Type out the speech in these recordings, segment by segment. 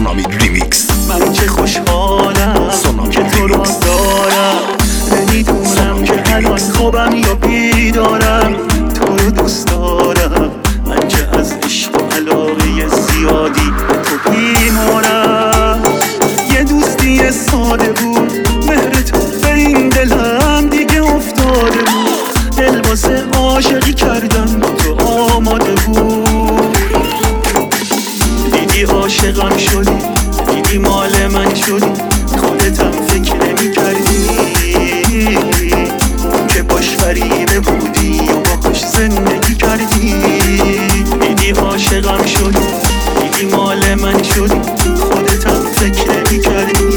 سونامی ریمیکس. من چه خوشحالم که تو رو دارم، نمیدونم که الان خوابم یا بیدارم. تو رو دوست دارم، من که از عشق و علاقه زیادی تو بیمارم. یه دوستی ساده بود، مهر تو به این دلم دیگه افتاده بود. دل واسه عاشقی کردن با تو آماده بود. دیدی عاشقم شدی، دیدی مال من شدی، خودتم فکر نمی کردی که باش فریبه بودی و باهاش زندگی کردی. دیدی عاشقم شدی، دیدی مال من شدی، خودتم فکر نمی کردی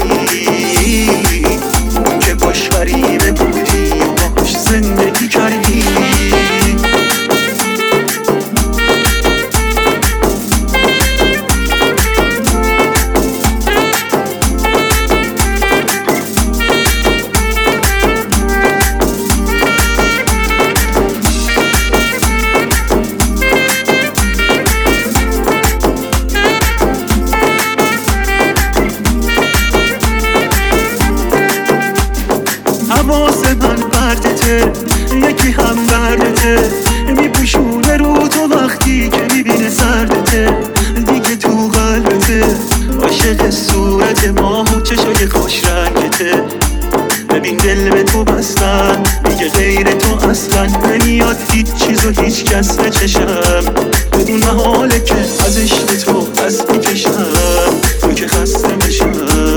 که باش فریبه بودی و باهاش زندگی کردی. حواس من پرتته، یکی هم دردته، میپوشونه رو تو وقتی که میبینه سردته. دیگه تو قلبته، عاشق صورت ماه و چشای خوش رنگته. ببین دل به تو بستن، میگه غیر تو اصلا نمیاد هیچ چیز و هیچ کس به چشم. بدون محاله که از عشق تو دست میکشم، تو که خسته بشم.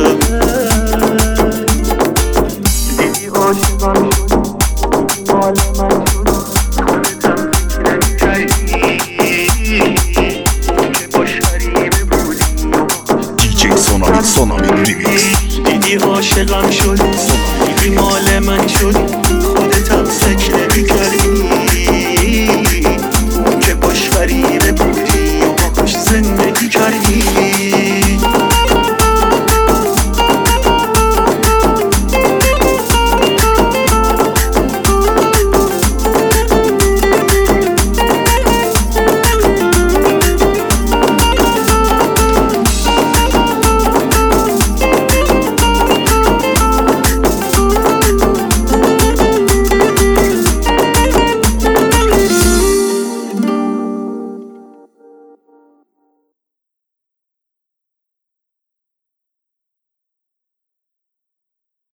عاشقم شدی، مال من شدی، خودتم فکر نمی‌کردی که باش فریبه بودی و باهاش سونامی ریمیکس. دیدی عاشقم شدی، دیدی مال من شدی،